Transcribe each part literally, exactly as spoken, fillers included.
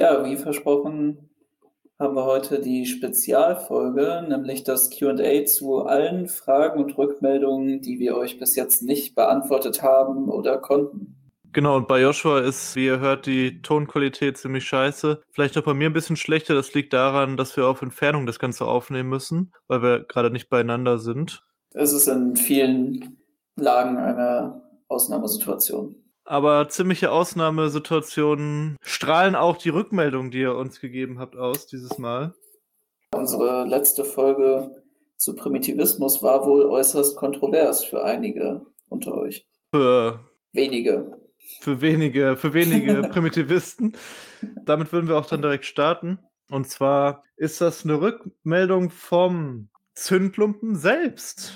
Ja, wie versprochen haben wir heute die Spezialfolge, nämlich das Q und A zu allen Fragen und Rückmeldungen, die wir euch bis jetzt nicht beantwortet haben oder konnten. Genau, und bei Joshua ist, wie ihr hört, die Tonqualität ziemlich scheiße. Vielleicht auch bei mir ein bisschen schlechter. Das liegt daran, dass wir auf Entfernung das Ganze aufnehmen müssen, weil wir gerade nicht beieinander sind. Es ist in vielen Lagen eine Ausnahmesituation. Aber ziemliche Ausnahmesituationen strahlen auch die Rückmeldung, die ihr uns gegeben habt, aus dieses Mal. Unsere letzte Folge zu Primitivismus war wohl äußerst kontrovers für einige unter euch. Für wenige. Für wenige, für wenige Primitivisten. Damit würden wir auch dann direkt starten. Und zwar ist das eine Rückmeldung vom Zündlumpen selbst.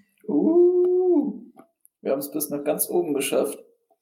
Uh, wir haben es bis nach ganz oben geschafft.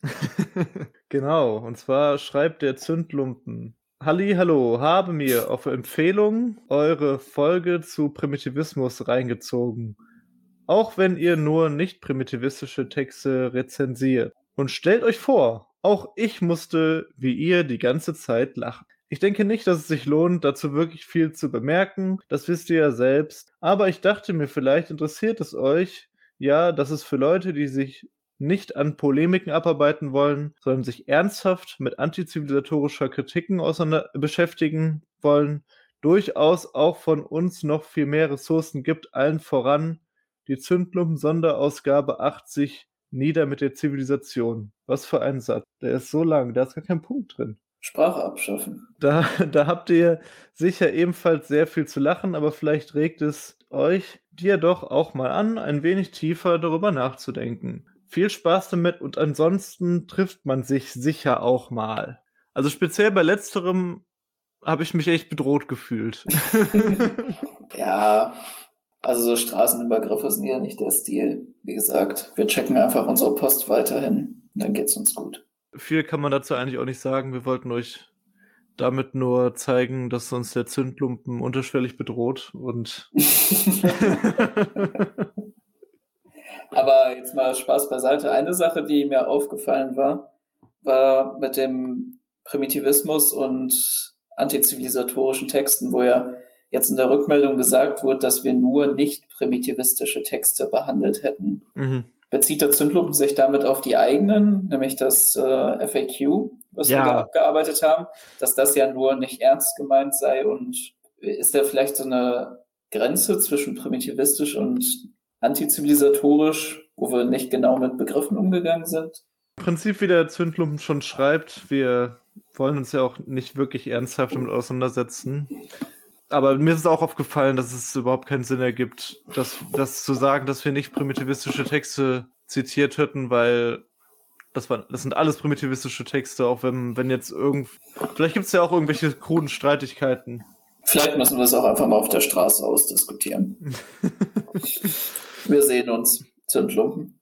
Genau, und zwar schreibt der Zündlumpen: Halli, hallo, habe mir auf Empfehlung eure Folge zu Primitivismus reingezogen. Auch wenn ihr nur nicht primitivistische Texte rezensiert. Und stellt euch vor, auch ich musste wie ihr die ganze Zeit lachen. Ich denke nicht, dass es sich lohnt, dazu wirklich viel zu bemerken, das wisst ihr ja selbst. Aber ich dachte mir, vielleicht interessiert es euch, ja, dass es für Leute, die sich nicht an Polemiken abarbeiten wollen, sondern sich ernsthaft mit antizivilisatorischer Kritiken auseinander beschäftigen wollen, durchaus auch von uns noch viel mehr Ressourcen gibt, allen voran die Zündlumpen-Sonderausgabe achtzig, Nieder mit der Zivilisation. Was für ein Satz. Der ist so lang, da ist gar kein Punkt drin. Sprache abschaffen. Da, da habt ihr sicher ebenfalls sehr viel zu lachen, aber vielleicht regt es euch, dir doch auch mal an, ein wenig tiefer darüber nachzudenken. Viel Spaß damit und ansonsten trifft man sich sicher auch mal. Also speziell bei letzterem habe ich mich echt bedroht gefühlt. Ja, also so Straßenübergriffe sind ja nicht der Stil. Wie gesagt, wir checken einfach unsere Post weiterhin, dann geht's uns gut. Viel kann man dazu eigentlich auch nicht sagen. Wir wollten euch damit nur zeigen, dass uns der Zündlumpen unterschwellig bedroht und Aber jetzt mal Spaß beiseite. Eine Sache, die mir aufgefallen war, war mit dem Primitivismus und antizivilisatorischen Texten, wo ja jetzt in der Rückmeldung gesagt wurde, dass wir nur nicht primitivistische Texte behandelt hätten. Mhm. Bezieht der Zündlumpen sich damit auf die eigenen, nämlich das äh, F A Q, was Ja. wir da abgearbeitet haben, dass das ja nur nicht ernst gemeint sei, und ist da vielleicht so eine Grenze zwischen primitivistisch und antizivilisatorisch, wo wir nicht genau mit Begriffen umgegangen sind? Im Prinzip, wie der Zündlumpen schon schreibt, wir wollen uns ja auch nicht wirklich ernsthaft damit auseinandersetzen. Aber mir ist es auch aufgefallen, dass es überhaupt keinen Sinn ergibt, das, das zu sagen, dass wir nicht primitivistische Texte zitiert hätten, weil das, war, das sind alles primitivistische Texte, auch wenn, wenn jetzt irgend... Vielleicht gibt es ja auch irgendwelche kruden Streitigkeiten. Vielleicht müssen wir es auch einfach mal auf der Straße ausdiskutieren. Wir sehen uns, Zündlumpen.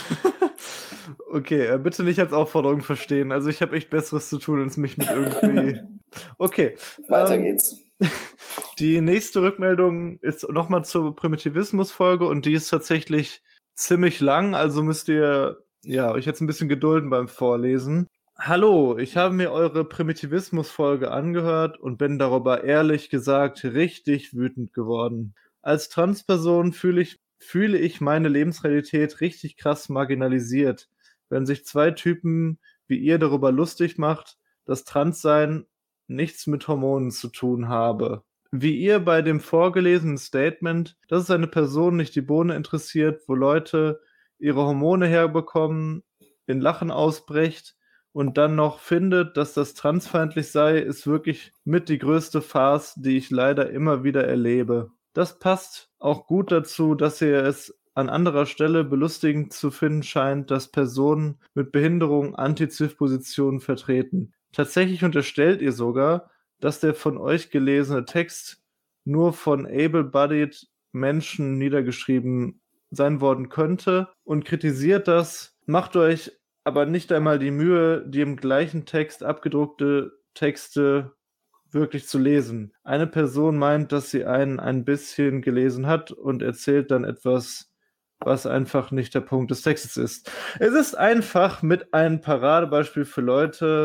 Okay, bitte nicht als Aufforderung verstehen. Also ich habe echt Besseres zu tun, als mich mit irgendwie... Okay. Weiter ähm, geht's. Die nächste Rückmeldung ist nochmal zur Primitivismus-Folge und die ist tatsächlich ziemlich lang, also müsst ihr ja, euch jetzt ein bisschen gedulden beim Vorlesen. Hallo, ich habe mir eure Primitivismus-Folge angehört und bin darüber ehrlich gesagt richtig wütend geworden. Als Transperson fühle ich, fühle ich meine Lebensrealität richtig krass marginalisiert, wenn sich zwei Typen wie ihr darüber lustig macht, dass Transsein nichts mit Hormonen zu tun habe. Wie ihr bei dem vorgelesenen Statement, dass es eine Person nicht die Bohne interessiert, wo Leute ihre Hormone herbekommen, in Lachen ausbricht und dann noch findet, dass das transfeindlich sei, ist wirklich mit die größte Farce, die ich leider immer wieder erlebe. Das passt auch gut dazu, dass ihr es an anderer Stelle belustigend zu finden scheint, dass Personen mit Behinderung Anti-Ziv-Positionen vertreten. Tatsächlich unterstellt ihr sogar, dass der von euch gelesene Text nur von able-bodied Menschen niedergeschrieben sein worden könnte und kritisiert das, macht euch aber nicht einmal die Mühe, die im gleichen Text abgedruckte Texte wirklich zu lesen. Eine Person meint, dass sie einen ein bisschen gelesen hat und erzählt dann etwas, was einfach nicht der Punkt des Textes ist. Es ist einfach mit einem Paradebeispiel für Leute,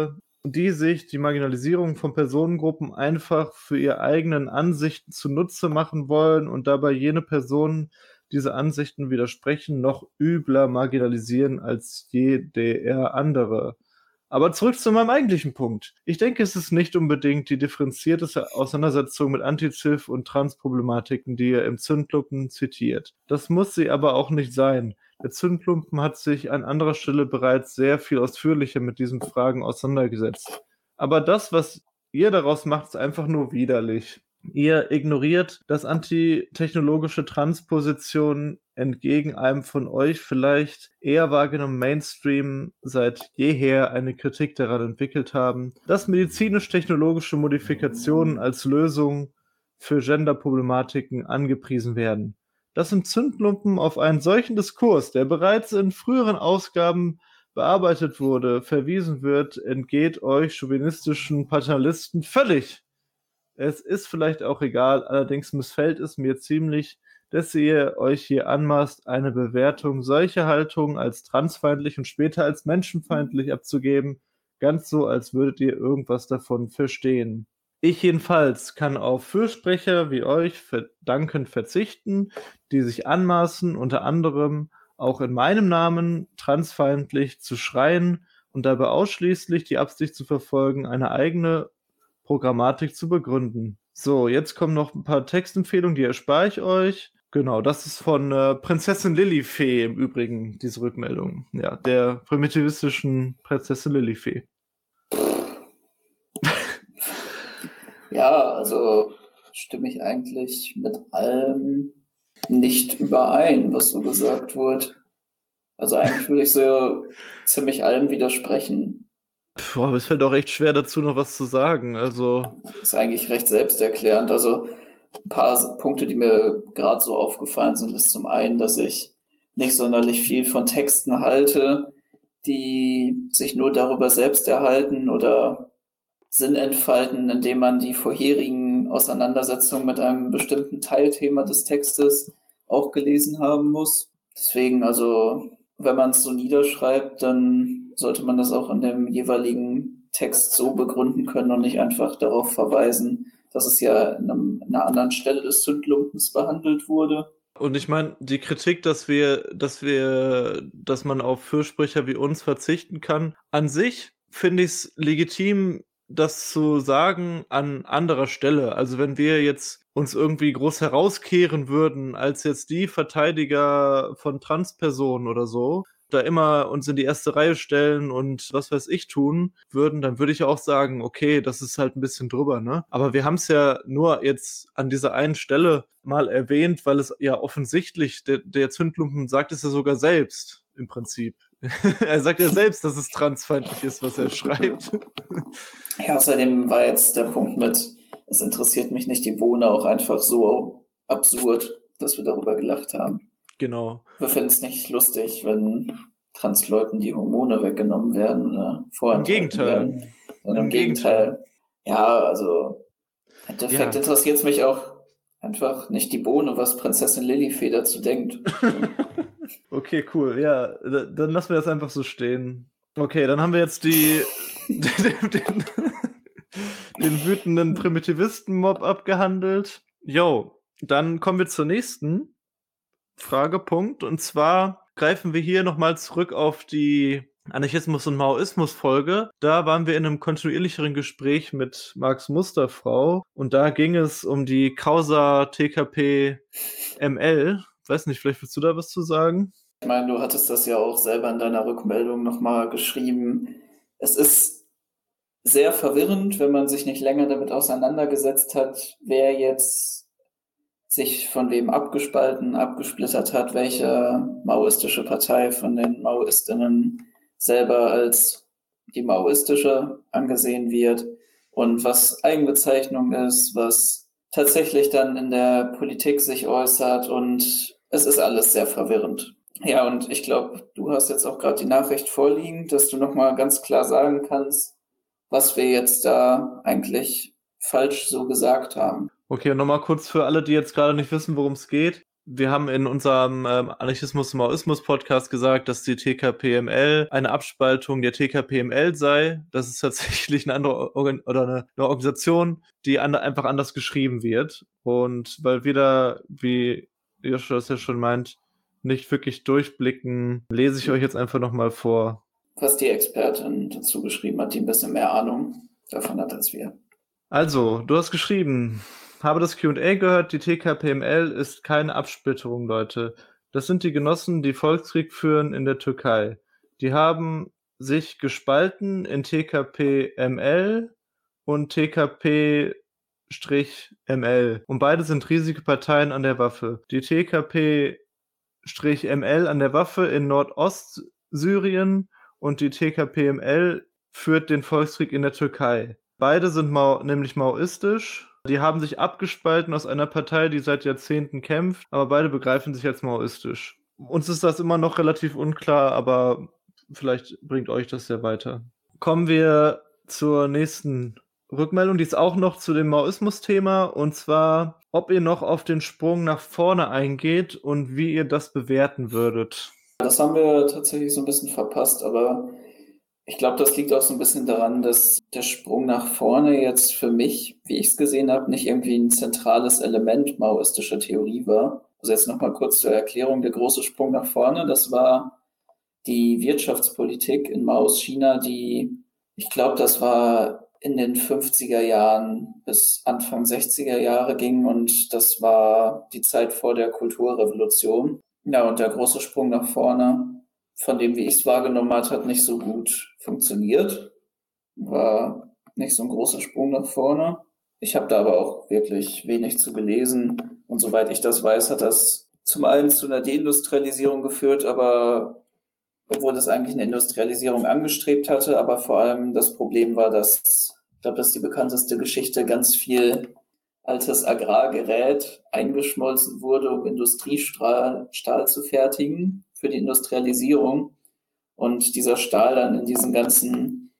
die sich die Marginalisierung von Personengruppen einfach für ihre eigenen Ansichten zunutze machen wollen und dabei jene Personen, diese Ansichten widersprechen, noch übler marginalisieren als jeder andere. Aber zurück zu meinem eigentlichen Punkt. Ich denke, es ist nicht unbedingt die differenzierteste Auseinandersetzung mit Anti-Ziv- und Trans-Problematiken, die ihr im Zündklumpen zitiert. Das muss sie aber auch nicht sein. Der Zündklumpen hat sich an anderer Stelle bereits sehr viel ausführlicher mit diesen Fragen auseinandergesetzt. Aber das, was ihr daraus macht, ist einfach nur widerlich. Ihr ignoriert, dass antitechnologische Transpositionen entgegen einem von euch vielleicht eher wahrgenommenen Mainstream seit jeher eine Kritik daran entwickelt haben, dass medizinisch-technologische Modifikationen als Lösung für Genderproblematiken angepriesen werden. Dass im Zündklumpen auf einen solchen Diskurs, der bereits in früheren Ausgaben bearbeitet wurde, verwiesen wird, entgeht euch chauvinistischen Paternalisten völlig. Es ist vielleicht auch egal, allerdings missfällt es mir ziemlich, dass ihr euch hier anmaßt, eine Bewertung solcher Haltungen als transfeindlich und später als menschenfeindlich abzugeben, ganz so, als würdet ihr irgendwas davon verstehen. Ich jedenfalls kann auf Fürsprecher wie euch dankend verzichten, die sich anmaßen, unter anderem auch in meinem Namen transfeindlich zu schreien und dabei ausschließlich die Absicht zu verfolgen, eine eigene Programmatik zu begründen. So, jetzt kommen noch ein paar Textempfehlungen, die erspare ich euch. Genau, das ist von äh, Prinzessin Lilifee im Übrigen, diese Rückmeldung. Ja, der primitivistischen Prinzessin Lilifee. Ja, also stimme ich eigentlich mit allem nicht überein, was so gesagt wird. Also eigentlich würde ich so ziemlich allem widersprechen. Boah, aber es fällt auch echt schwer dazu, noch was zu sagen. Also. Das ist eigentlich recht selbsterklärend. Also ein paar Punkte, die mir gerade so aufgefallen sind, ist zum einen, dass ich nicht sonderlich viel von Texten halte, die sich nur darüber selbst erhalten oder Sinn entfalten, indem man die vorherigen Auseinandersetzungen mit einem bestimmten Teilthema des Textes auch gelesen haben muss. Deswegen, also, wenn man es so niederschreibt, dann sollte man das auch in dem jeweiligen Text so begründen können und nicht einfach darauf verweisen, dass es ja in, einem, in einer anderen Stelle des Zündlumpens behandelt wurde. Und ich meine, die Kritik, dass wir, dass wir, dass man auf Fürsprecher wie uns verzichten kann, an sich finde ich es legitim, das zu sagen an anderer Stelle. Also wenn wir jetzt uns irgendwie groß herauskehren würden, als jetzt die Verteidiger von Transpersonen oder so, da immer uns in die erste Reihe stellen und was weiß ich tun würden, dann würde ich auch sagen, okay, das ist halt ein bisschen drüber, ne? Aber wir haben es ja nur jetzt an dieser einen Stelle mal erwähnt, weil es ja offensichtlich, der, der Zündklumpen sagt es ja sogar selbst, im Prinzip. Er sagt ja selbst, dass es transfeindlich ist, was er schreibt. Ja, außerdem war jetzt der Punkt mit, es interessiert mich nicht, die Bohne auch einfach so absurd, dass wir darüber gelacht haben. Genau. Wir finden es nicht lustig, wenn Transleuten die Hormone weggenommen werden oder vorenthalten Im Gegenteil. werden. Sondern Im im Gegenteil. Gegenteil. Ja, also im Endeffekt Ja. interessiert es mich auch einfach nicht die Bohne, was Prinzessin Lilifee dazu denkt. Okay, cool. Ja, da- dann lassen wir das einfach so stehen. Okay, dann haben wir jetzt die den, den, den wütenden Primitivisten-Mob abgehandelt. Jo, dann kommen wir zur nächsten Fragepunkt. Und zwar greifen wir hier nochmal zurück auf die Anarchismus- und Maoismus-Folge. Da waren wir in einem kontinuierlicheren Gespräch mit Marx Musterfrau. Und da ging es um die Causa T K P M L. Weiß nicht, vielleicht willst du da was zu sagen? Ich meine, du hattest das ja auch selber in deiner Rückmeldung nochmal geschrieben. Es ist sehr verwirrend, wenn man sich nicht länger damit auseinandergesetzt hat, wer jetzt sich von wem abgespalten, abgesplittert hat, welche maoistische Partei von den Maoistinnen selber als die maoistische angesehen wird und was Eigenbezeichnung ist, was tatsächlich dann in der Politik sich äußert, und es ist alles sehr verwirrend. Ja, und ich glaube, du hast jetzt auch gerade die Nachricht vorliegen, dass du nochmal ganz klar sagen kannst, was wir jetzt da eigentlich falsch so gesagt haben. Okay, und nochmal kurz für alle, die jetzt gerade nicht wissen, worum es geht. wir haben in unserem ähm, Anarchismus-Maoismus-Podcast gesagt, dass die T K P M L eine Abspaltung der T K P M L sei. Das ist tatsächlich eine andere Organ- oder eine, eine Organisation, die an, einfach anders geschrieben wird. Und weil wir da, wie Joshua das ja schon meint, nicht wirklich durchblicken, lese ich euch jetzt einfach nochmal vor. Was die Expertin dazu geschrieben hat, die ein bisschen mehr Ahnung davon hat als wir. Also, du hast geschrieben, habe das Q und A gehört, die T K P M L ist keine Absplitterung, Leute. Das sind die Genossen, die Volkskrieg führen in der Türkei. Die haben sich gespalten in T K P M L und T K P M L. Und beide sind riesige Parteien an der Waffe. Die T K P M L an der Waffe in Nordostsyrien und die T K P M L führt den Volkskrieg in der Türkei. Beide sind Mao, nämlich maoistisch. Die haben sich abgespalten aus einer Partei, die seit Jahrzehnten kämpft, aber beide begreifen sich als maoistisch. Uns ist das immer noch relativ unklar, aber vielleicht bringt euch das ja weiter. Kommen wir zur nächsten Rückmeldung, die ist auch noch zu dem Maoismus-Thema, und zwar, ob ihr noch auf den Sprung nach vorne eingeht und wie ihr das bewerten würdet. Das haben wir tatsächlich so ein bisschen verpasst, aber ich glaube, das liegt auch so ein bisschen daran, dass der Sprung nach vorne jetzt für mich, wie ich es gesehen habe, nicht irgendwie ein zentrales Element maoistischer Theorie war. Also jetzt nochmal kurz zur Erklärung, der große Sprung nach vorne, das war die Wirtschaftspolitik in Maos China, die, ich glaube, das war in den fünfziger Jahren bis Anfang sechziger Jahre ging, und das war die Zeit vor der Kulturrevolution. Ja, und der große Sprung nach vorne, von dem, wie ich es wahrgenommen habe, hat nicht so gut funktioniert. War nicht so ein großer Sprung nach vorne. Ich habe da aber auch wirklich wenig zu gelesen. Und soweit ich das weiß, hat das zum einen zu einer Deindustrialisierung geführt, aber obwohl das eigentlich eine Industrialisierung angestrebt hatte, aber vor allem das Problem war, dass, ich glaube, das ist die bekannteste Geschichte, ganz viel altes Agrargerät eingeschmolzen wurde, um Industriestahl Stahl zu fertigen für die Industrialisierung. Und dieser Stahl dann in diesen ganzen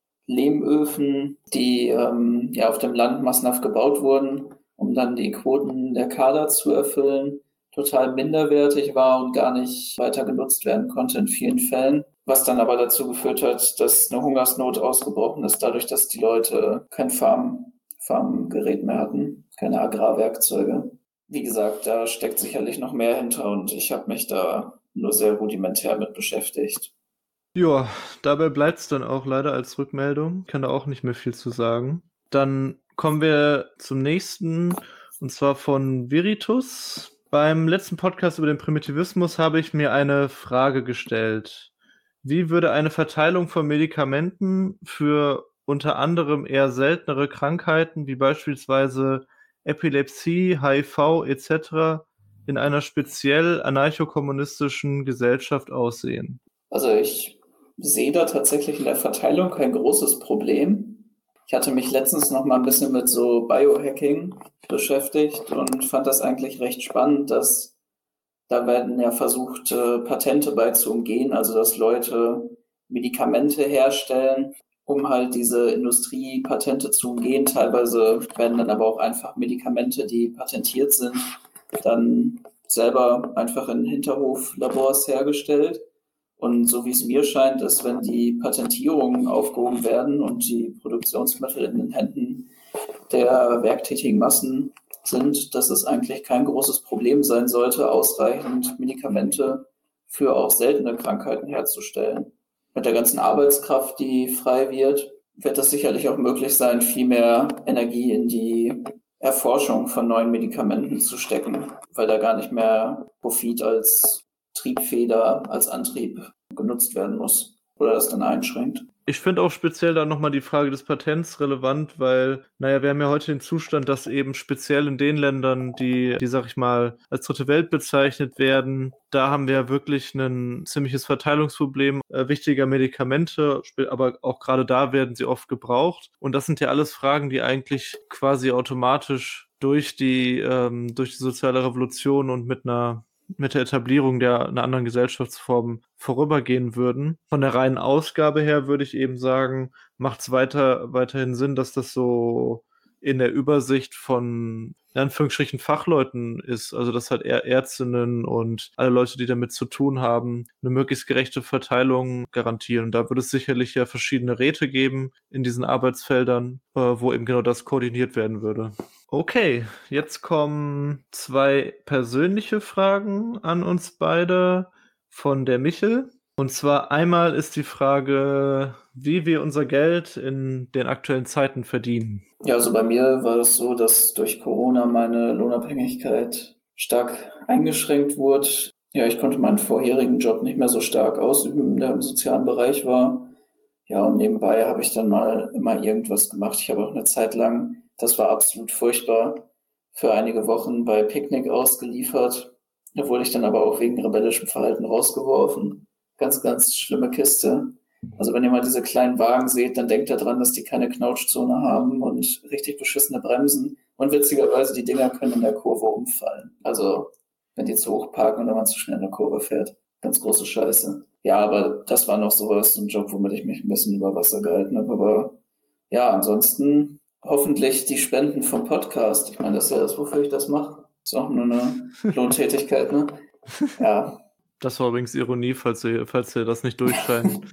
Lehmöfen, die ähm, ja auf dem Land massenhaft gebaut wurden, um dann die Quoten der Kader zu erfüllen, total minderwertig war und gar nicht weiter genutzt werden konnte in vielen Fällen. Was dann aber dazu geführt hat, dass eine Hungersnot ausgebrochen ist, dadurch, dass die Leute kein Farm, Farmgerät mehr hatten, keine Agrarwerkzeuge. Wie gesagt, da steckt sicherlich noch mehr hinter, und ich habe mich da nur sehr rudimentär mit beschäftigt. Ja, dabei bleibt es dann auch leider als Rückmeldung. Ich kann da auch nicht mehr viel zu sagen. Dann kommen wir zum nächsten, und zwar von Viritus. Beim letzten Podcast über den Primitivismus habe ich mir eine Frage gestellt. Wie würde eine Verteilung von Medikamenten für unter anderem eher seltenere Krankheiten wie beispielsweise Epilepsie, H I V et cetera in einer speziell anarchokommunistischen Gesellschaft aussehen? Also ich sehe da tatsächlich in der Verteilung kein großes Problem. Ich hatte mich letztens noch mal ein bisschen mit so Biohacking beschäftigt und fand das eigentlich recht spannend, dass da werden ja versucht, äh, Patente bei zu umgehen, also dass Leute Medikamente herstellen, um halt diese Industriepatente zu umgehen. Teilweise werden dann aber auch einfach Medikamente, die patentiert sind, dann selber einfach in Hinterhoflabors hergestellt. Und so wie es mir scheint, ist, wenn die Patentierungen aufgehoben werden und die Produktionsmittel in den Händen der werktätigen Massen sind, dass es eigentlich kein großes Problem sein sollte, ausreichend Medikamente für auch seltene Krankheiten herzustellen. Mit der ganzen Arbeitskraft, die frei wird, wird es sicherlich auch möglich sein, viel mehr Energie in die Erforschung von neuen Medikamenten zu stecken, weil da gar nicht mehr Profit als Triebfeder, als Antrieb genutzt werden muss oder das dann einschränkt. Ich finde auch speziell da nochmal die Frage des Patents relevant, weil, naja, wir haben ja heute den Zustand, dass eben speziell in den Ländern, die, die, sag ich mal, als dritte Welt bezeichnet werden, da haben wir wirklich ein ziemliches Verteilungsproblem äh, wichtiger Medikamente, aber auch gerade da werden sie oft gebraucht. Und das sind ja alles Fragen, die eigentlich quasi automatisch durch die, ähm, durch die soziale Revolution und mit einer mit der Etablierung der einer anderen Gesellschaftsform vorübergehen würden. Von der reinen Ausgabe her würde ich eben sagen, macht es weiter, weiterhin Sinn, dass das so in der Übersicht von, in Anführungsstrichen, Fachleuten ist. Also dass halt eher Ärztinnen und alle Leute, die damit zu tun haben, eine möglichst gerechte Verteilung garantieren. Und da würde es sicherlich ja verschiedene Räte geben in diesen Arbeitsfeldern, äh, wo eben genau das koordiniert werden würde. Okay, jetzt kommen zwei persönliche Fragen an uns beide von der Michel. Und zwar einmal ist die Frage, wie wir unser Geld in den aktuellen Zeiten verdienen. Ja, also bei mir war es so, dass durch Corona meine Lohnabhängigkeit stark eingeschränkt wurde. Ja, ich konnte meinen vorherigen Job nicht mehr so stark ausüben, der im sozialen Bereich war. Ja, und nebenbei habe ich dann mal immer irgendwas gemacht. Ich habe auch eine Zeit lang, das war absolut furchtbar, für einige Wochen bei Picknick ausgeliefert. Da wurde ich dann aber auch wegen rebellischem Verhalten rausgeworfen. Ganz, ganz schlimme Kiste. Also wenn ihr mal diese kleinen Wagen seht, dann denkt daran, dass die keine Knautschzone haben und richtig beschissene Bremsen. Und witzigerweise, die Dinger können in der Kurve umfallen. Also wenn die zu hoch parken oder man zu schnell in der Kurve fährt. Ganz große Scheiße. Ja, aber das war noch sowas, so ein Job, womit ich mich ein bisschen über Wasser gehalten habe. Aber ja, ansonsten hoffentlich die Spenden vom Podcast. Ich meine, das ist ja das, wofür ich das mache. Ist auch nur eine Lohntätigkeit, ne? Ja. Das war übrigens Ironie, falls ihr, falls ihr das nicht durchscheint.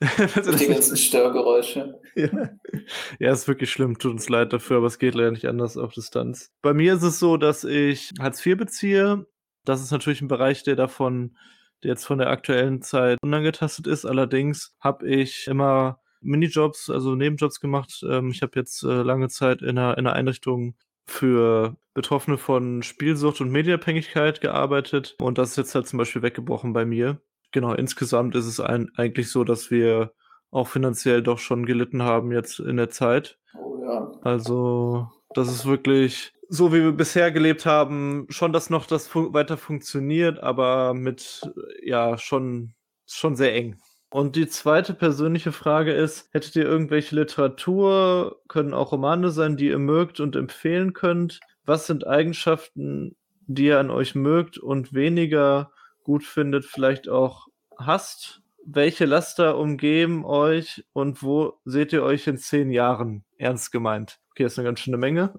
Die ganzen Störgeräusche. Ja. Ja, ist wirklich schlimm. Tut uns leid dafür, aber es geht leider nicht anders auf Distanz. Bei mir ist es so, dass ich Hartz vier beziehe. Das ist natürlich ein Bereich, der davon, der jetzt von der aktuellen Zeit unangetastet ist. Allerdings habe ich immer Minijobs, also Nebenjobs gemacht. Ähm, ich habe jetzt äh, lange Zeit in einer, in einer Einrichtung für Betroffene von Spielsucht und Medienabhängigkeit gearbeitet. Und das ist jetzt halt zum Beispiel weggebrochen bei mir. Genau, insgesamt ist es ein, eigentlich so, dass wir auch finanziell doch schon gelitten haben jetzt in der Zeit. Oh ja. Also das ist wirklich so, wie wir bisher gelebt haben, schon, dass noch das fu- weiter funktioniert, aber mit, ja, schon, schon sehr eng. Und die zweite persönliche Frage ist, hättet ihr irgendwelche Literatur, können auch Romane sein, die ihr mögt und empfehlen könnt? Was sind Eigenschaften, die ihr an euch mögt und weniger gut findet, vielleicht auch hasst? Welche Laster umgeben euch und wo seht ihr euch in zehn Jahren? Ernst gemeint. Okay, das ist eine ganz schöne Menge.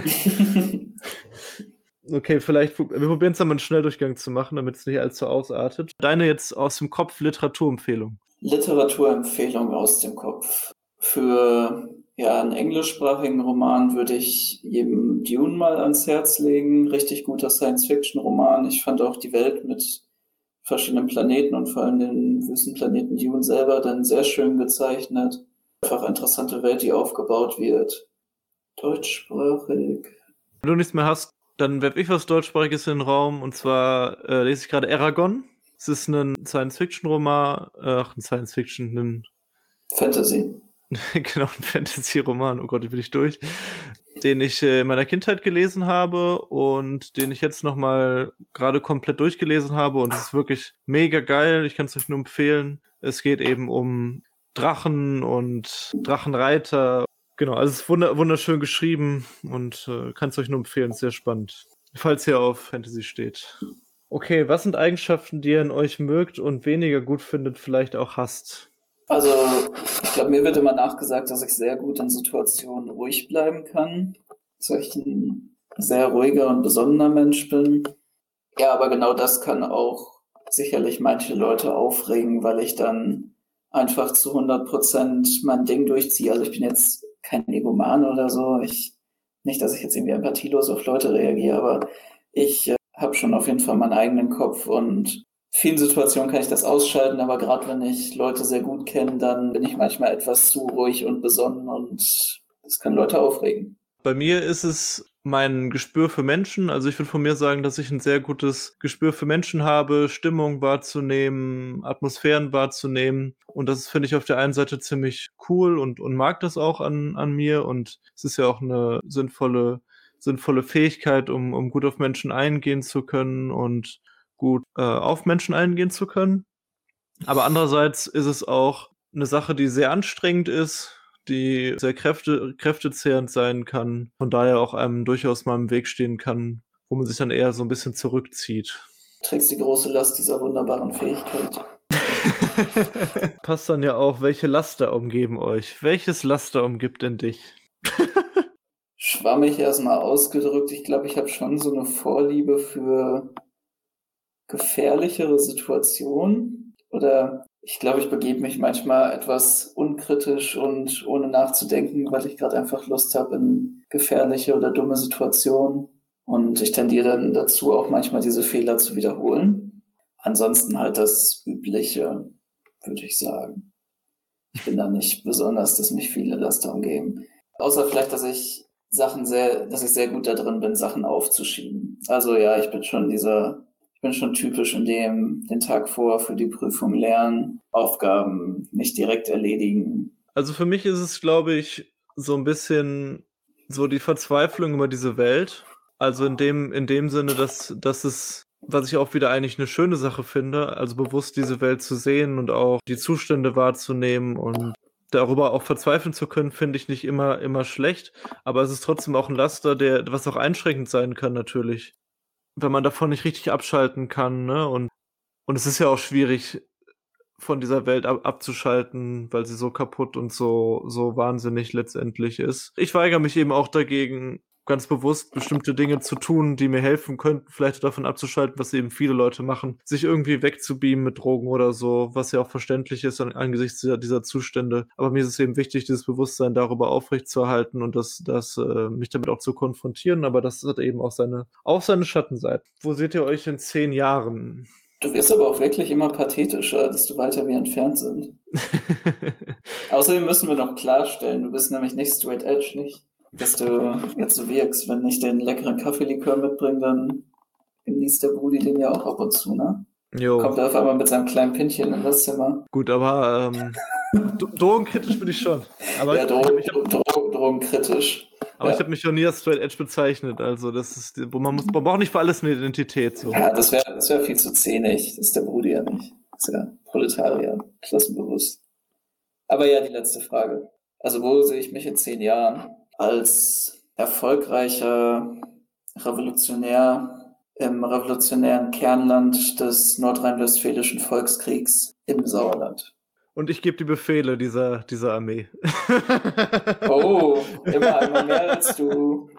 Okay, vielleicht, wir probieren es dann mal einen Schnelldurchgang zu machen, damit es nicht allzu ausartet. Deine jetzt aus dem Kopf Literaturempfehlung. Literaturempfehlung aus dem Kopf. Für ja, einen englischsprachigen Roman würde ich jedem Dune mal ans Herz legen. Richtig guter Science-Fiction-Roman. Ich fand auch die Welt mit verschiedenen Planeten und vor allem den Wüstenplaneten Dune selber dann sehr schön gezeichnet. Einfach interessante Welt, die aufgebaut wird. Deutschsprachig. Wenn du nichts mehr hast, dann werfe ich was Deutschsprachiges in den Raum, und zwar äh, lese ich gerade Eragon. Es ist ein Science-Fiction-Roman, ach, ein Science-Fiction, ein Fantasy. genau, ein Fantasy-Roman, oh Gott, ich bin nicht durch, den ich äh, in meiner Kindheit gelesen habe und den ich jetzt nochmal gerade komplett durchgelesen habe, und es ist wirklich mega geil, ich kann es euch nur empfehlen. Es geht eben um Drachen und Drachenreiter. Genau, also es ist wunder- wunderschön geschrieben und äh, kann es euch nur empfehlen, sehr spannend. Falls ihr auf Fantasy steht. Okay, was sind Eigenschaften, die ihr in euch mögt und weniger gut findet, vielleicht auch hasst? Also, ich glaube, mir wird immer nachgesagt, dass ich sehr gut in Situationen ruhig bleiben kann. Dass ich ein sehr ruhiger und besonnener Mensch bin. Ja, aber genau das kann auch sicherlich manche Leute aufregen, weil ich dann einfach zu hundert Prozent mein Ding durchziehe. Also ich bin jetzt kein Egoman oder so. Ich, nicht, dass ich jetzt irgendwie empathielos auf Leute reagiere, aber ich äh, habe schon auf jeden Fall meinen eigenen Kopf, und in vielen Situationen kann ich das ausschalten, aber gerade wenn ich Leute sehr gut kenne, dann bin ich manchmal etwas zu ruhig und besonnen, und das kann Leute aufregen. Bei mir ist es mein Gespür für Menschen. Also ich würde von mir sagen, dass ich ein sehr gutes Gespür für Menschen habe, Stimmung wahrzunehmen, Atmosphären wahrzunehmen. Und das finde ich auf der einen Seite ziemlich cool und, und mag das auch an, an mir. Und es ist ja auch eine sinnvolle, sinnvolle Fähigkeit, um, um gut auf Menschen eingehen zu können und gut äh, auf Menschen eingehen zu können. Aber andererseits ist es auch eine Sache, die sehr anstrengend ist, die sehr kräfte, kräftezehrend sein kann, von daher auch einem durchaus mal im Weg stehen kann, wo man sich dann eher so ein bisschen zurückzieht. Du trägst die große Last dieser wunderbaren Fähigkeit. Passt dann ja auch, welche Laster umgeben euch? Welches Laster umgibt denn dich? schwammig erstmal ausgedrückt. Ich glaube, ich habe schon so eine Vorliebe für gefährlichere Situationen. Oder ich glaube, ich begebe mich manchmal etwas unkritisch und ohne nachzudenken, weil ich gerade einfach Lust habe in gefährliche oder dumme Situationen. Und ich tendiere dann dazu, auch manchmal diese Fehler zu wiederholen. Ansonsten halt das Übliche, würde ich sagen. Ich bin da nicht besonders, dass mich viele das darum geben. Außer vielleicht, dass ich Sachen sehr, dass ich sehr gut da drin bin, Sachen aufzuschieben. Also ja, ich bin schon dieser, ich bin schon typisch in dem, den Tag vor für die Prüfung lernen, Aufgaben nicht direkt erledigen. Also für mich ist es, glaube ich, so ein bisschen so die Verzweiflung über diese Welt. Also in dem, in dem Sinne, dass, dass es, was ich auch wieder eigentlich eine schöne Sache finde, also bewusst diese Welt zu sehen und auch die Zustände wahrzunehmen und darüber auch verzweifeln zu können, finde ich nicht immer, immer schlecht. Aber es ist trotzdem auch ein Laster, der, was auch einschränkend sein kann, natürlich. Wenn man davon nicht richtig abschalten kann, ne? Und, und es ist ja auch schwierig, von dieser Welt ab abzuschalten, weil sie so kaputt und so, so wahnsinnig letztendlich ist. Ich weigere mich eben auch dagegen, ganz bewusst bestimmte Dinge zu tun, die mir helfen könnten, vielleicht davon abzuschalten, was eben viele Leute machen, sich irgendwie wegzubeamen mit Drogen oder so, was ja auch verständlich ist an, angesichts dieser, dieser Zustände. Aber mir ist es eben wichtig, dieses Bewusstsein darüber aufrechtzuerhalten und das, das äh, mich damit auch zu konfrontieren, aber das hat eben auch seine, auch seine Schattenseite. Wo seht ihr euch in zehn Jahren? Du wirst aber auch wirklich immer pathetischer, desto weiter wir entfernt sind. Außerdem müssen wir noch klarstellen, du bist nämlich nicht straight edge, nicht? Dass du jetzt so wirkst. Wenn ich den leckeren Kaffeelikör mitbringe, dann genießt der Brudi den ja auch ab und zu, ne? Jo. Kommt er auf einmal mit seinem kleinen Pinchen in das Zimmer. Gut, aber ähm, drogenkritisch bin ich schon. Aber ja, ich, Drogen, ich hab, Drogen, drogenkritisch. Aber ja. ich habe mich noch nie als Straight Edge bezeichnet. Also das ist, wo man muss, man braucht nicht für alles eine Identität. So. Ja, das wäre das wär viel zu zähnig. Das ist der Brudi ja nicht. Das ist ja Proletarier, klassenbewusst. Aber ja, die letzte Frage. Also wo sehe ich mich in zehn Jahren? Als erfolgreicher Revolutionär im revolutionären Kernland des nordrhein-westfälischen Volkskriegs im Sauerland. Und ich gebe die Befehle dieser, dieser Armee. Oh, immer, immer mehr als du.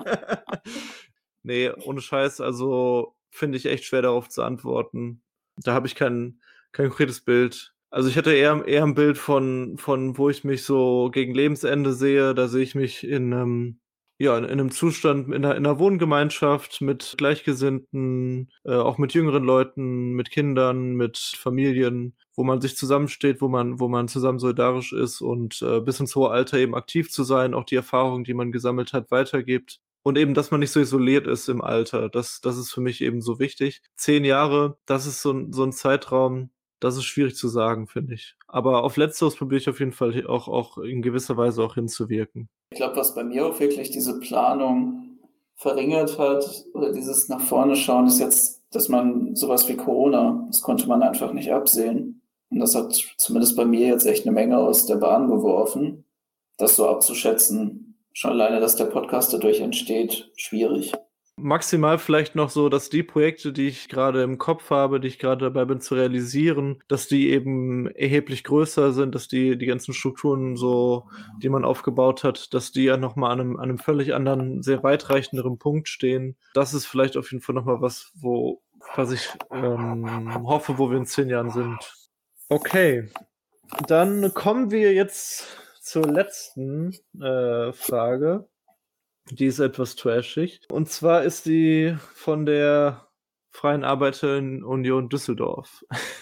Nee, ohne Scheiß, also finde ich echt schwer darauf zu antworten. Da habe ich kein, kein konkretes Bild. Also ich hätte eher, eher ein Bild von, von, wo ich mich so gegen Lebensende sehe. Da sehe ich mich in einem, ja, in, in einem Zustand, in einer, in einer Wohngemeinschaft mit Gleichgesinnten, äh, auch mit jüngeren Leuten, mit Kindern, mit Familien, wo man sich zusammensteht, wo man, wo man zusammen solidarisch ist und äh, bis ins hohe Alter eben aktiv zu sein, auch die Erfahrungen, die man gesammelt hat, weitergibt. Und eben, dass man nicht so isoliert ist im Alter. Das, das ist für mich eben so wichtig. Zehn Jahre, das ist so ein, so ein Zeitraum, das ist schwierig zu sagen, finde ich. Aber auf Letzteres probiere ich auf jeden Fall auch, auch in gewisser Weise auch hinzuwirken. Ich glaube, was bei mir auch wirklich diese Planung verringert hat, oder dieses nach vorne schauen, ist jetzt, dass man sowas wie Corona, das konnte man einfach nicht absehen. Und das hat zumindest bei mir jetzt echt eine Menge aus der Bahn geworfen. Das so abzuschätzen, schon alleine, dass der Podcast dadurch entsteht, schwierig. Maximal vielleicht noch so, dass die Projekte, die ich gerade im Kopf habe, die ich gerade dabei bin zu realisieren, dass die eben erheblich größer sind, dass die, die ganzen Strukturen so, die man aufgebaut hat, dass die ja nochmal an einem, an einem völlig anderen, sehr weitreichenderen Punkt stehen. Das ist vielleicht auf jeden Fall nochmal was, wo, was ich ähm, hoffe, wo wir in zehn Jahren sind. Okay, dann kommen wir jetzt zur letzten äh, Frage. Die ist etwas trashig. Und zwar ist die von der Freien Arbeiterunion Düsseldorf.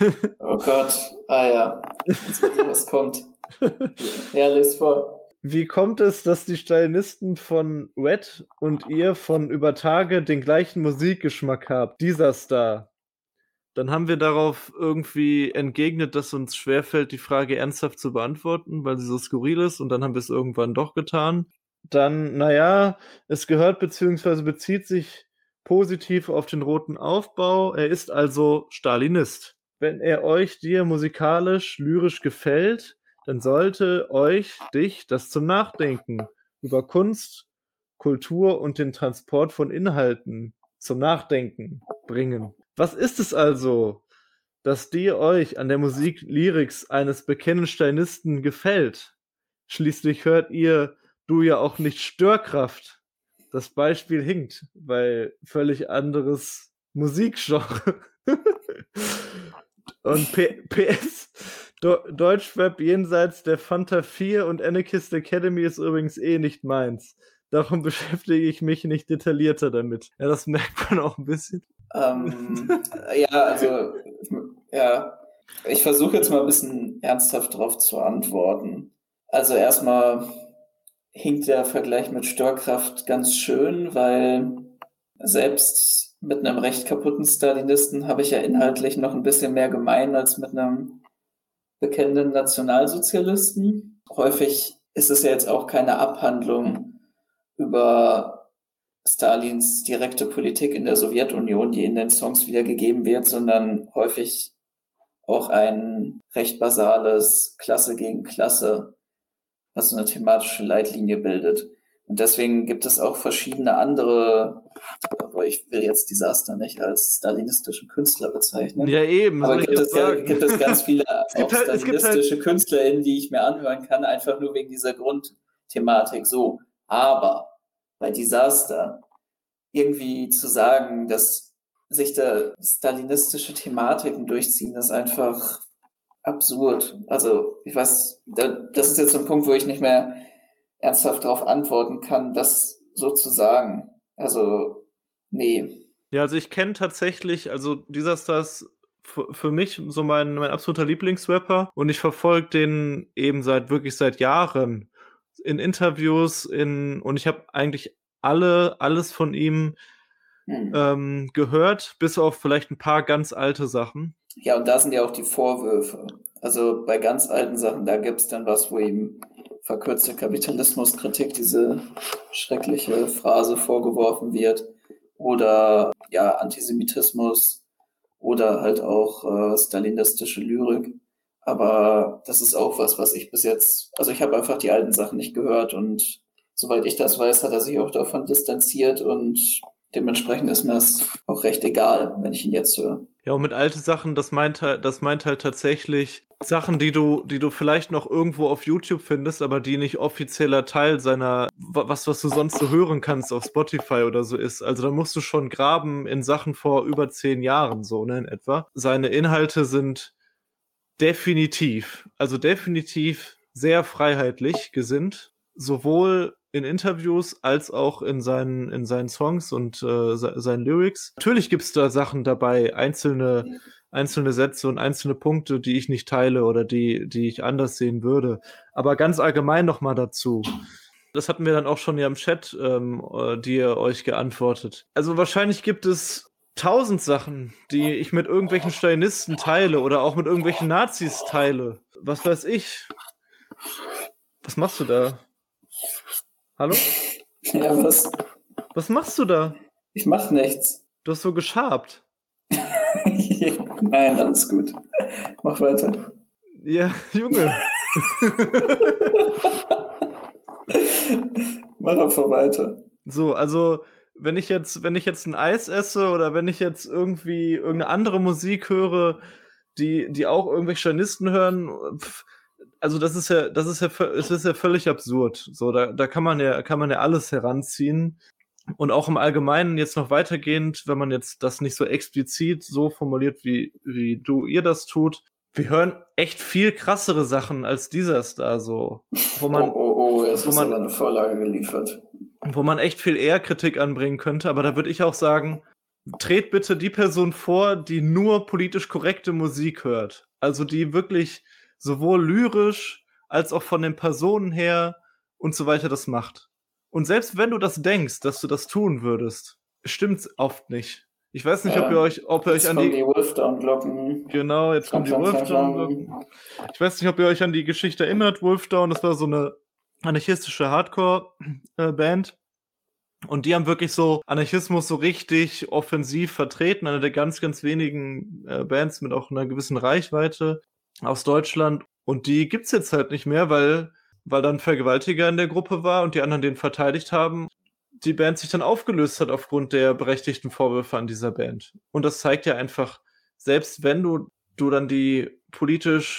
Oh Gott, ah ja, jetzt wird was kommt. Ja, lest vor. Wie kommt es, dass die Stalinisten von Red und ihr von über Tage den gleichen Musikgeschmack habt? Dieser Star. Dann haben wir darauf irgendwie entgegnet, dass uns schwerfällt, die Frage ernsthaft zu beantworten, weil sie so skurril ist. Und dann haben wir es irgendwann doch getan. Dann, naja, es gehört bzw. bezieht sich positiv auf den roten Aufbau. Er ist also Stalinist. Wenn er euch, dir musikalisch, lyrisch gefällt, dann sollte euch, dich, das zum Nachdenken über Kunst, Kultur und den Transport von Inhalten zum Nachdenken bringen. Was ist es also, dass dir euch an der Musik Lyrics eines bekennenden Stalinisten gefällt? Schließlich hört ihr du ja auch nicht Störkraft, das Beispiel hinkt, weil völlig anderes Musikgenre. Und P- PS, Do- Deutschrap jenseits der Fanta vier und Anarchist Academy ist übrigens eh nicht meins. Darum beschäftige ich mich nicht detaillierter damit. Ja, das merkt man auch ein bisschen. Ähm, ja, also, ja, ich versuche jetzt mal ein bisschen ernsthaft drauf zu antworten. Also erstmal hinkt der Vergleich mit Störkraft ganz schön, weil selbst mit einem recht kaputten Stalinisten habe ich ja inhaltlich noch ein bisschen mehr gemein als mit einem bekennenden Nationalsozialisten. Häufig ist es ja jetzt auch keine Abhandlung über Stalins direkte Politik in der Sowjetunion, die in den Songs wiedergegeben wird, sondern häufig auch ein recht basales Klasse gegen Klasse, was so eine thematische Leitlinie bildet. Und deswegen gibt es auch verschiedene andere, aber ich will jetzt Disaster nicht als stalinistischen Künstler bezeichnen. Ja, eben. Aber soll ich gibt jetzt es, ja, sagen? gibt es ganz viele Es gibt auch halt- es gibt stalinistische KünstlerInnen, die ich mir anhören kann, einfach nur wegen dieser Grundthematik. So, aber bei Disaster irgendwie zu sagen, dass sich da stalinistische Thematiken durchziehen, ist einfach absurd. Also, ich weiß, da, das ist jetzt so ein Punkt, wo ich nicht mehr ernsthaft darauf antworten kann, das so zu sagen. Also, nee. Ja, also ich kenne tatsächlich, also Disaster ist f- für mich so mein, mein absoluter Lieblingsrapper und ich verfolge den eben seit wirklich seit Jahren in Interviews, in und ich habe eigentlich alle, alles von ihm Hm. ähm, gehört, bis auf vielleicht ein paar ganz alte Sachen. Ja, und da sind ja auch die Vorwürfe. Also bei ganz alten Sachen, da gibt es dann was, wo ihm verkürzte Kapitalismuskritik, diese schreckliche Phrase vorgeworfen wird. Oder ja, Antisemitismus oder halt auch äh, stalinistische Lyrik. Aber das ist auch was, was ich bis jetzt, also ich habe einfach die alten Sachen nicht gehört und soweit ich das weiß, hat er sich auch davon distanziert und dementsprechend ist mir das auch recht egal, wenn ich ihn jetzt höre. Ja, und mit alte Sachen, das meint halt, das meint halt tatsächlich Sachen, die du, die du vielleicht noch irgendwo auf YouTube findest, aber die nicht offizieller Teil seiner, wa- was, was du sonst so hören kannst auf Spotify oder so ist. Also da musst du schon graben in Sachen vor über zehn Jahren, so, ne, in etwa. Seine Inhalte sind definitiv, also definitiv sehr freiheitlich gesinnt, sowohl in Interviews als auch in seinen, in seinen Songs und äh, se- seinen Lyrics. Natürlich gibt es da Sachen dabei, einzelne, einzelne Sätze und einzelne Punkte, die ich nicht teile oder die, die ich anders sehen würde. Aber ganz allgemein nochmal dazu. Das hatten wir dann auch schon ja im Chat, ähm, äh, die ihr euch geantwortet. Also wahrscheinlich gibt es tausend Sachen, die ich mit irgendwelchen Stalinisten teile oder auch mit irgendwelchen Nazis teile. Was weiß ich. Was machst du da? Hallo? Ja, was? Was machst du da? Ich mach nichts. Du hast so geschabt. Nein, alles gut. Mach weiter. Ja, Junge. Mach einfach weiter. So, also, wenn ich jetzt, wenn ich jetzt ein Eis esse oder wenn ich jetzt irgendwie irgendeine andere Musik höre, die, die auch irgendwelche Stalinisten hören, pf, also das ist ja, das ist ja, vö- es ist ja völlig absurd. So, da, da kann man ja, kann man ja alles heranziehen. Und auch im Allgemeinen jetzt noch weitergehend, wenn man jetzt das nicht so explizit so formuliert, wie, wie du ihr das tut. Wir hören echt viel krassere Sachen als dieser Star, so, wo man, oh, oh, oh, jetzt wo ist man- aber eine Vorlage geliefert. wo man echt viel eher Kritik anbringen könnte. Aber da würde ich auch sagen, tret bitte die Person vor, die nur politisch korrekte Musik hört. Also die wirklich sowohl lyrisch als auch von den Personen her und so weiter das macht. Und selbst wenn du das denkst, dass du das tun würdest, stimmt's oft nicht. Ich weiß nicht, ob ihr Ja, euch, ob ihr euch Jetzt an kommen die, die Wolfdown-Glocken. genau, jetzt kommt die Klang, klang, klang, Wolfdown. klang. Ich weiß nicht, ob ihr euch an die Geschichte erinnert. Wolfdown, das war so eine anarchistische Hardcore-Band. Und die haben wirklich so Anarchismus so richtig offensiv vertreten. Eine der ganz, ganz wenigen äh, Bands mit auch einer gewissen Reichweite aus Deutschland. Und die gibt's jetzt halt nicht mehr, weil, weil dann ein Vergewaltiger in der Gruppe war und die anderen den verteidigt haben. Die Band sich dann aufgelöst hat aufgrund der berechtigten Vorwürfe an dieser Band. Und das zeigt ja einfach, selbst wenn du, du dann die politisch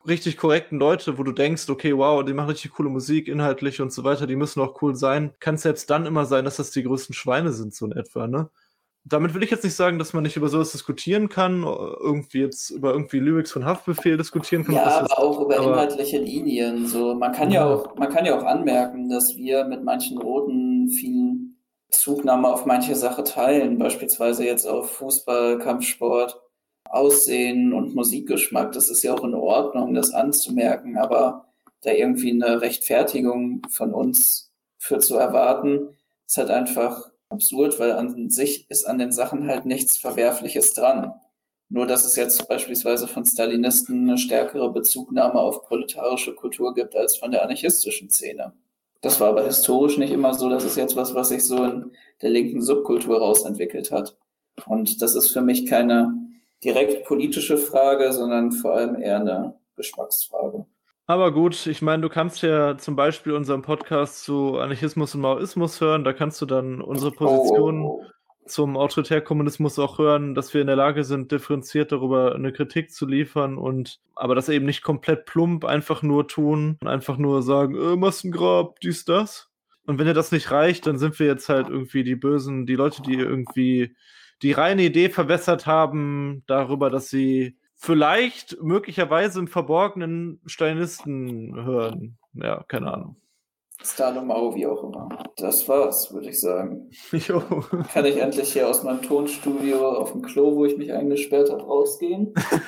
richtig korrekten Leute, wo du denkst, okay, wow, die machen richtig coole Musik, inhaltlich und so weiter, die müssen auch cool sein, kann es selbst dann immer sein, dass das die größten Schweine sind, so in etwa, ne? Damit will ich jetzt nicht sagen, dass man nicht über sowas diskutieren kann, irgendwie jetzt über irgendwie Lyrics von Haftbefehl diskutieren kann. Ja, was aber jetzt, auch über aber, inhaltliche Linien. So, man kann ja Ja. auch, man kann ja auch anmerken, dass wir mit manchen Roten viel Zugnahme auf manche Sache teilen, beispielsweise jetzt auf Fußball, Kampfsport, Aussehen und Musikgeschmack. Das ist ja auch in Ordnung, das anzumerken, aber da irgendwie eine Rechtfertigung von uns für zu erwarten, ist halt einfach absurd, weil an sich ist an den Sachen halt nichts Verwerfliches dran. Nur, dass es jetzt beispielsweise von Stalinisten eine stärkere Bezugnahme auf proletarische Kultur gibt als von der anarchistischen Szene. Das war aber historisch nicht immer so. Das ist jetzt was, was sich so in der linken Subkultur rausentwickelt hat. Und das ist für mich keine direkt politische Frage, sondern vor allem eher eine Geschmacksfrage. Aber gut, ich meine, du kannst ja zum Beispiel unseren Podcast zu Anarchismus und Maoismus hören, da kannst du dann unsere Position Oh, oh, oh. zum Autoritärkommunismus auch hören, dass wir in der Lage sind, differenziert darüber eine Kritik zu liefern und aber das eben nicht komplett plump einfach nur tun und einfach nur sagen, äh, Massengrab, dies, das. Und wenn dir das nicht reicht, dann sind wir jetzt halt irgendwie die Bösen, die Leute, die irgendwie die reine Idee verwässert haben darüber, dass sie vielleicht möglicherweise im Verborgenen Stalinisten hören. Ja, keine Ahnung. Stalin, Mao, wie auch immer. Das war's, würde ich sagen. Jo. Kann ich endlich hier aus meinem Tonstudio auf dem Klo, wo ich mich eingesperrt habe, rausgehen?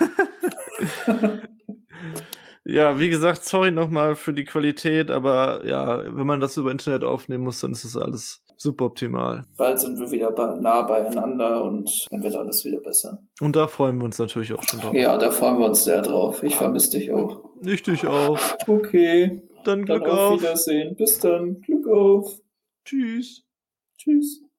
Ja, wie gesagt, sorry nochmal für die Qualität, aber ja, wenn man das über Internet aufnehmen muss, dann ist das alles suboptimal. Bald sind wir wieder bei, nah beieinander und dann wird alles wieder besser. Und da freuen wir uns natürlich auch schon drauf. Ja, da freuen wir uns sehr drauf. Ich vermisse dich auch. Ich dich auch. Okay, Dann dann Glück auf auf. Wiedersehen. Bis dann. Glück auf. Tschüss. Tschüss.